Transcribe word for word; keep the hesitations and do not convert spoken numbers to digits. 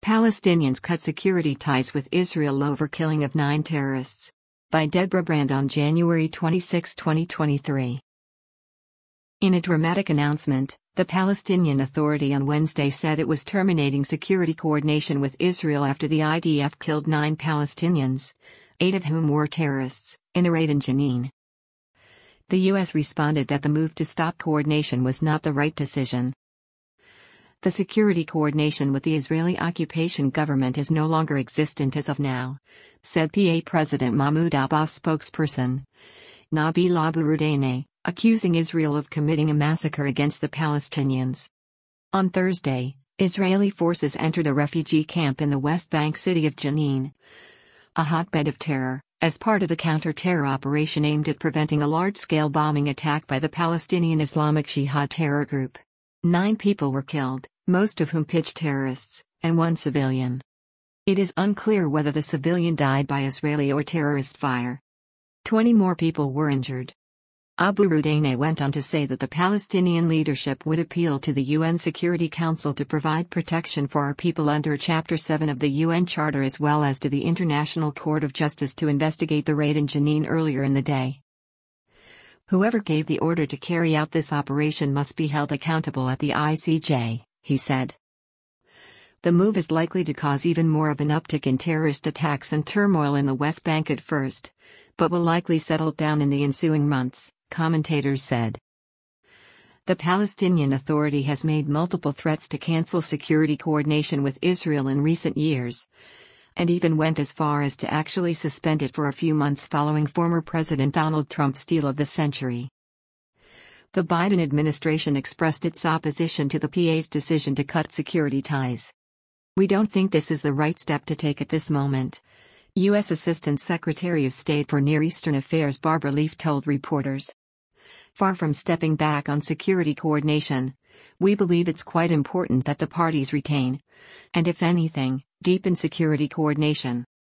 Palestinians cut security ties with Israel over killing of nine terrorists. By Deborah Brand on January twenty-sixth, twenty twenty-three. In a dramatic announcement, the Palestinian Authority on Wednesday said it was terminating security coordination with Israel after the I D F killed nine Palestinians, eight of whom were terrorists, in a raid in Jenin. The U S responded that the move to stop coordination was not the right decision. The security coordination with the Israeli occupation government is no longer existent as of now, said P A President Mahmoud Abbas spokesperson Nabil Abu Rudaineh, accusing Israel of committing a massacre against the Palestinians. On Thursday, Israeli forces entered a refugee camp in the West Bank city of Jenin, a hotbed of terror, as part of the counter-terror operation aimed at preventing a large-scale bombing attack by the Palestinian Islamic Jihad terror group. Nine people were killed, most of whom pitched terrorists, and one civilian. It is unclear whether the civilian died by Israeli or terrorist fire. Twenty more people were injured. Abu Rudaineh went on to say that the Palestinian leadership would appeal to the U N Security Council to provide protection for our people under Chapter seven of the U N Charter, as well as to the International Court of Justice to investigate the raid in Jenin earlier in the day. Whoever gave the order to carry out this operation must be held accountable at the I C J, he said. The move is likely to cause even more of an uptick in terrorist attacks and turmoil in the West Bank at first, but will likely settle down in the ensuing months, commentators said. The Palestinian Authority has made multiple threats to cancel security coordination with Israel in recent years, and even went as far as to actually suspend it for a few months following former President Donald Trump's deal of the century. The Biden administration expressed its opposition to the P A's decision to cut security ties. "We don't think this is the right step to take at this moment," U S Assistant Secretary of State for Near Eastern Affairs Barbara Leaf told reporters. "Far from stepping back on security coordination, we believe it's quite important that the parties retain, and if anything, deepen security coordination."